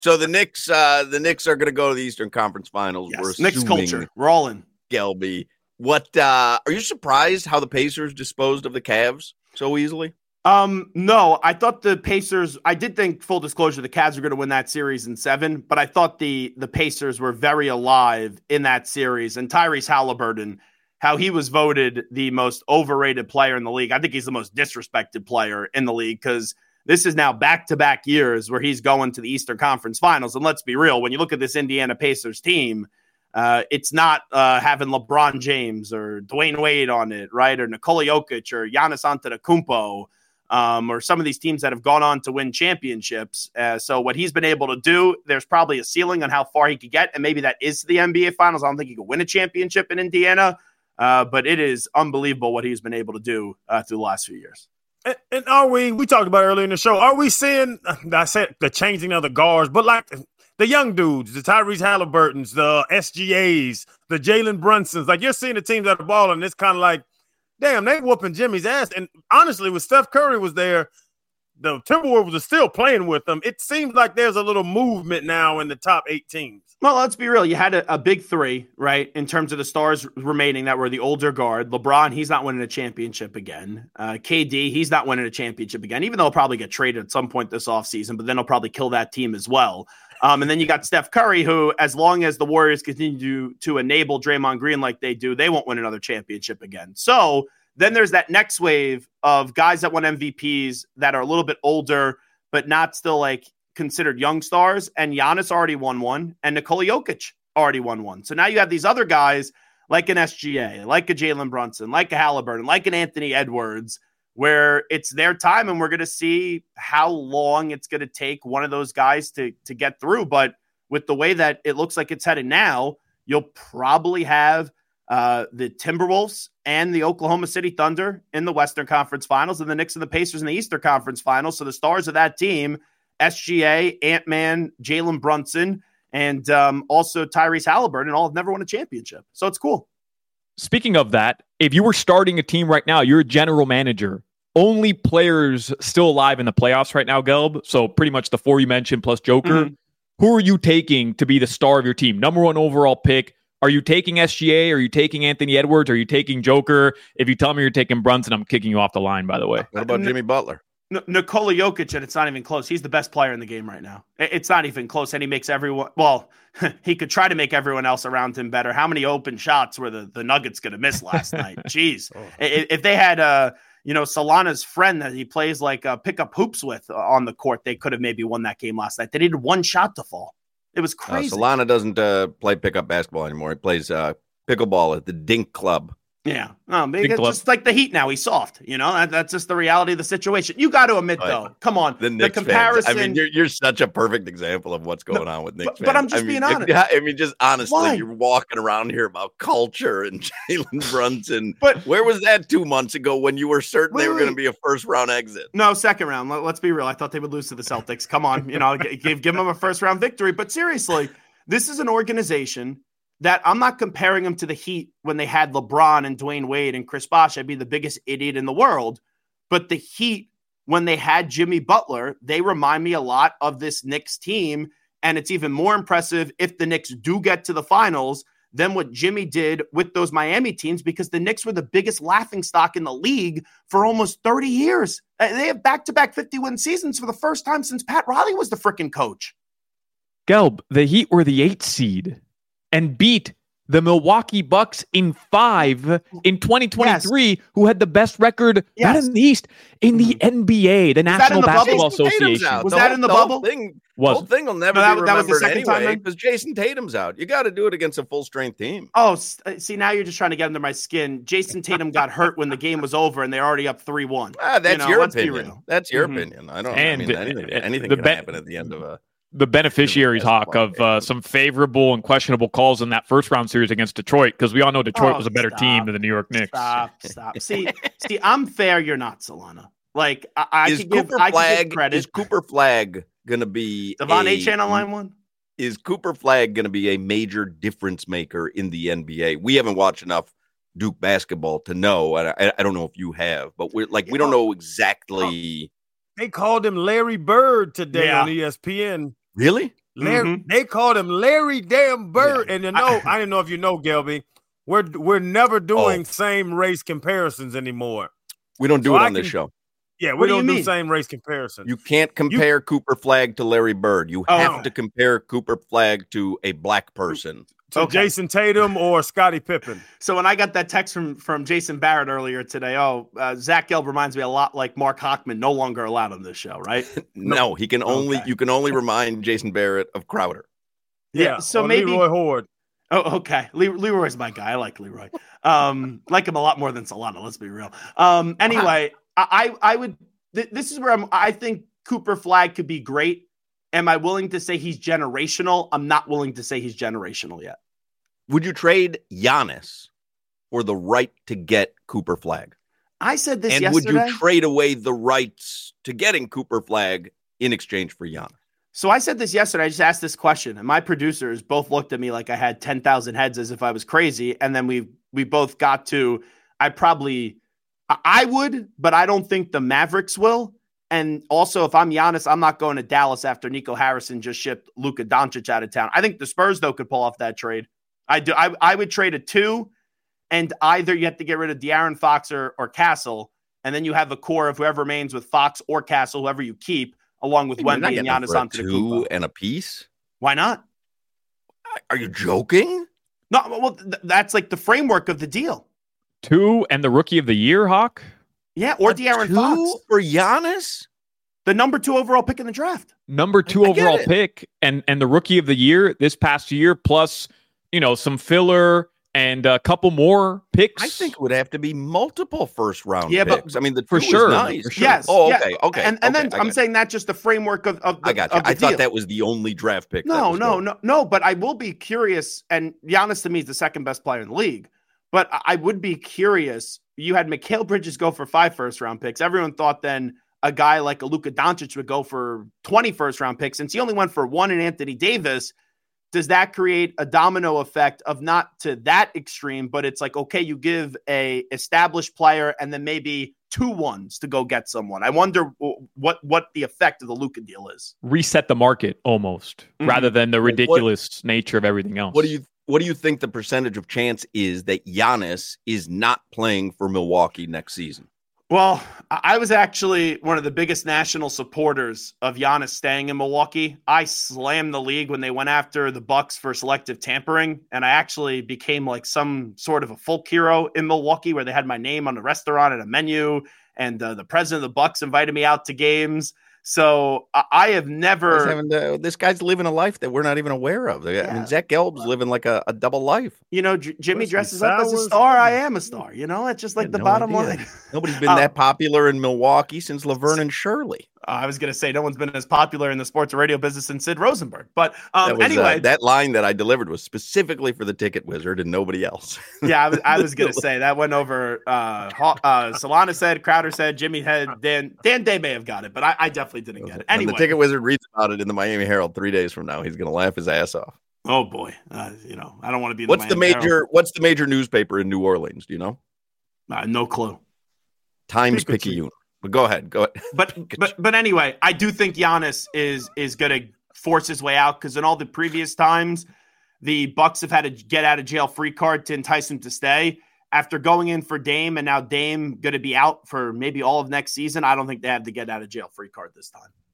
So the Knicks are going to go to the Eastern Conference Finals. Yes, Knicks culture. We're all in. Gelby, what are you surprised how the Pacers disposed of the Cavs so easily? No, I thought the Pacers, I did think, full disclosure, the Cavs were going to win that series in 7, but I thought the Pacers were very alive in that series. And Tyrese Halliburton, how he was voted the most overrated player in the league. I think he's the most disrespected player in the league because this is now back-to-back years where he's going to the Eastern Conference Finals. And let's be real, when you look at this Indiana Pacers team, it's not having LeBron James or Dwayne Wade on it, right? Or Nikola Jokic or Giannis Antetokounmpo, or some of these teams that have gone on to win championships. So what he's been able to do, there's probably a ceiling on how far he could get, and maybe that is the NBA Finals. I don't think he could win a championship in Indiana, but it is unbelievable what he's been able to do through the last few years. And are we talked about earlier in the show, are we seeing, I said the changing of the guards, but like the young dudes, the Tyrese Halliburtons, the SGAs, the Jalen Brunsons, like you're seeing the teams that are balling, it's kind of like, damn, they whooping Jimmy's ass. And honestly, when Steph Curry was there, the Timberwolves are still playing with them. It seems like there's a little movement now in the top 8 teams. Well, let's be real. You had a big 3, right, in terms of the stars remaining that were the older guard. LeBron, he's not winning a championship again. KD, he's not winning a championship again, even though he'll probably get traded at some point this offseason, but then he'll probably kill that team as well. And then you got Steph Curry, who, as long as the Warriors continue to enable Draymond Green like they do, they won't win another championship again. So then there's that next wave of guys that won MVPs that are a little bit older, but not still like considered young stars. And Giannis already won one, and Nikola Jokic already won one. So now you have these other guys like an SGA, like a Jalen Brunson, like a Halliburton, like an Anthony Edwards, where it's their time, and we're going to see how long it's going to take one of those guys to get through. But with the way that it looks like it's headed now, you'll probably have the Timberwolves and the Oklahoma City Thunder in the Western Conference Finals, and the Knicks and the Pacers in the Eastern Conference Finals. So the stars of that team, SGA, Ant-Man, Jalen Brunson, and also Tyrese Halliburton, all have never won a championship. So it's cool. Speaking of that, if you were starting a team right now, you're a general manager. Only players still alive in the playoffs right now, Gelb. So pretty much the 4 you mentioned plus Joker. Mm-hmm. Who are you taking to be the star of your team? Number 1 overall pick. Are you taking SGA? Are you taking Anthony Edwards? Are you taking Joker? If you tell me you're taking Brunson, I'm kicking you off the line, by the way. What about Jimmy Butler? Nikola Jokic, and it's not even close. He's the best player in the game right now. It's not even close, and he makes everyone – well, he could try to make everyone else around him better. How many open shots were the Nuggets going to miss last night? Jeez. Oh. If they had Solana's friend that he plays like pickup hoops with on the court, they could have maybe won that game last night. They needed 1 shot to fall. It was crazy. Solana doesn't play pickup basketball anymore. He plays pickleball at the Dink Club. Yeah. It's just like the Heat now. He's soft. That's just the reality of the situation. You got to admit, though, come on. The comparison. Fans. I mean, you're such a perfect example of what's going on with Knicks fans. But I'm just being honest. Just honestly, Why? You're walking around here about culture and Jalen Brunson. But where was that 2 months ago when you were certain they were going to be a first-round exit? No, second round. Let's be real. I thought they would lose to the Celtics. Come on. Give them a first-round victory. But seriously, this is an organization that I'm not comparing them to the Heat when they had LeBron and Dwayne Wade and Chris Bosh. I'd be the biggest idiot in the world. But the Heat, when they had Jimmy Butler, they remind me a lot of this Knicks team. And it's even more impressive if the Knicks do get to the finals than what Jimmy did with those Miami teams, because the Knicks were the biggest laughingstock in the league for almost 30 years. They have back-to-back 50-win seasons for the first time since Pat Riley was the freaking coach. Gelb, the Heat were the 8th seed and beat the Milwaukee Bucks in 5 in 2023, yes, who had the best record, yes, not in the East, in the NBA, the National Basketball Association. Was that in the bubble? The whole thing will never be remembered anyway, because Jason Tatum's out. You got to do it against a full-strength team. Oh, see, now you're just trying to get under my skin. Jason Tatum got hurt when the game was over, and they're already up 3-1. That's your opinion. That's your opinion. Anything can happen at the end of a... The beneficiaries, Hawk, of some favorable and questionable calls in that first-round series against Detroit, because we all know Detroit was a better team than the New York Knicks. Stop. See, I'm fair. You're not, Solana. Like, I could give credit. Is Cooper Flagg going to be Devon Achane on line 1? Is Cooper Flagg going to be a major difference maker in the NBA? We haven't watched enough Duke basketball to know. I don't know if you have, but we don't know exactly. They called him Larry Bird today on ESPN. Really? Larry, they called him Larry Damn Bird. Yeah. And I didn't know if you know, Gelby, we're never doing same race comparisons anymore. We don't do it on this show. Yeah, we don't do same race comparisons. You can't compare Cooper Flagg to Larry Bird. You have to compare Cooper Flagg to a black person. To Jason Tatum or Scottie Pippen. So when I got that text from Jason Barrett earlier today, Zach Gelb reminds me a lot like Mark Hochman, no longer allowed on this show, right? No, he can only you can only remind Jason Barrett of Crowder. Yeah, so maybe Leroy Horde. Oh, okay. Leroy's my guy. I like Leroy. Like him a lot more than Solana. Let's be real. Anyway, I would. This is where I think Cooper Flagg could be great. Am I willing to say he's generational? I'm not willing to say he's generational yet. Would you trade Giannis for the right to get Cooper Flagg? I said this yesterday. And would you trade away the rights to getting Cooper Flagg in exchange for Giannis? So I said this yesterday. I just asked this question, and my producers both looked at me like I had 10,000 heads as if I was crazy. And then we both got to, I would, but I don't think the Mavericks will. And also, if I'm Giannis, I'm not going to Dallas after Nico Harrison just shipped Luka Doncic out of town. I think the Spurs, though, could pull off that trade. I would trade a 2, and either you have to get rid of De'Aaron Fox or Castle, and then you have a core of whoever remains with Fox or Castle, whoever you keep, along with Wemby and Giannis Antetokounmpo. 2 and a piece? Why not? Are you joking? No, well, that's like the framework of the deal. 2 and the Rookie of the Year, Hawk? Yeah, or De'Aaron Fox. For Giannis? The number 2 overall pick in the draft. Number 2 overall pick and the Rookie of the Year this past year, plus, some filler and a couple more picks. I think it would have to be multiple first-round picks. But I mean, the for sure. Nice. For sure. Yes. Oh, okay. And then I'm saying that's just the framework of the I got you. I thought that was the only draft pick. No. But I will be curious, and Giannis to me is the second best player in the league. But I would be curious. You had Mikal Bridges go for 5 first-round picks. Everyone thought then a guy like a Luka Doncic would go for 20 first-round picks. Since he only went for 1 in Anthony Davis, does that create a domino effect of not to that extreme, but it's like, okay, you give a established player and then maybe 2 ones to go get someone. I wonder what the effect of the Luka deal is. Reset the market almost, rather than the ridiculous nature of everything else. What do you think the percentage of chance is that Giannis is not playing for Milwaukee next season? Well, I was actually one of the biggest national supporters of Giannis staying in Milwaukee. I slammed the league when they went after the Bucks for selective tampering, and I actually became like some sort of a folk hero in Milwaukee where they had my name on a restaurant and a menu, and the president of the Bucks invited me out to games. So I have never. This guy's living a life that we're not even aware of. I mean, Zach Gelb's living like a double life. Jimmy dresses up as a star. I am a star. It's just like the bottom line. Nobody's been that popular in Milwaukee since Laverne and Shirley. I was going to say no one's been as popular in the sports radio business since Sid Rosenberg. But anyway, that line that I delivered was specifically for the Ticket Wizard and nobody else. Yeah, I was going to say that went over. Solana said, Crowder said, Jimmy had, Dan Day may have got it, but I definitely didn't get it. Anyway, when the Ticket Wizard reads about it in the Miami Herald 3 days from now, he's going to laugh his ass off. Oh boy, I don't want to be. What's the major newspaper in New Orleans? Do you know? No clue. Times-Picayune. But go ahead. But anyway, I do think Giannis is going to force his way out because in all the previous times, the Bucks have had a get out of jail free card to entice him to stay. After going in for Dame and now Dame going to be out for maybe all of next season, I don't think they have the get out of jail free card this time.